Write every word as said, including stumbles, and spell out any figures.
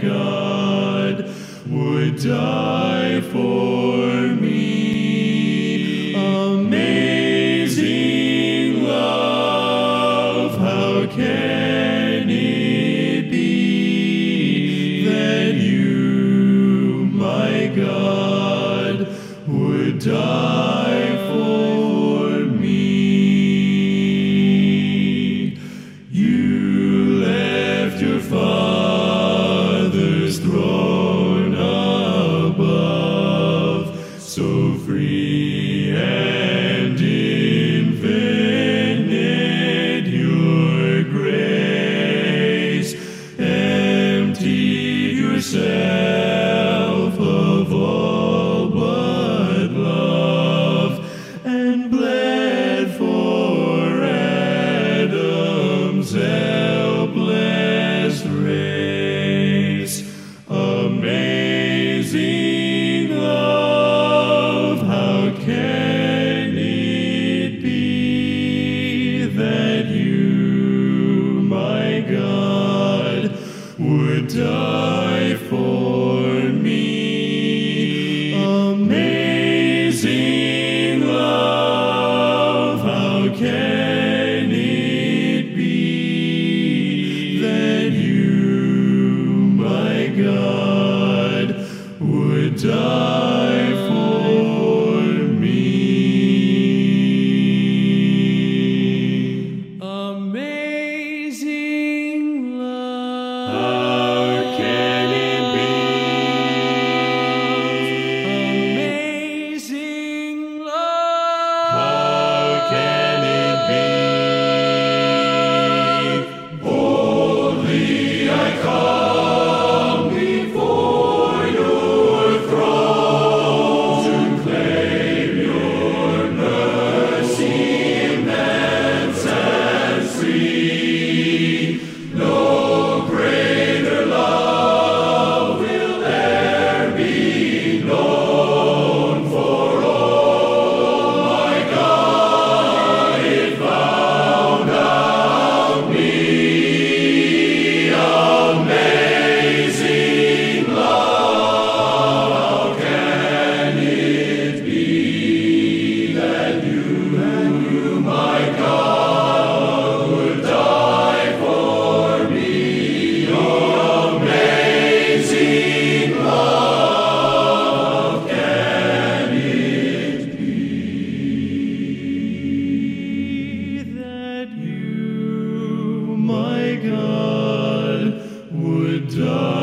God, would die for me. Amazing love, how can it be that you, my God, would die for me? You left your Father's throne above, so free and infinite your grace, emptied yourself of all but love, and bled for Adam's helpless race. Amazing love, how can it be that you, my God, would die for me? Amazing love, how can it be that you, my God, would die for me? Amazing love, how can it be? Amazing love, how can it be? Boldly I come before your throne to claim your mercy immense and free. No greater love will e'er be known, for all my God it found out me. Amazing love, how can it be that you, my God, would die for me? Amazing love, can it be that you, my God, would die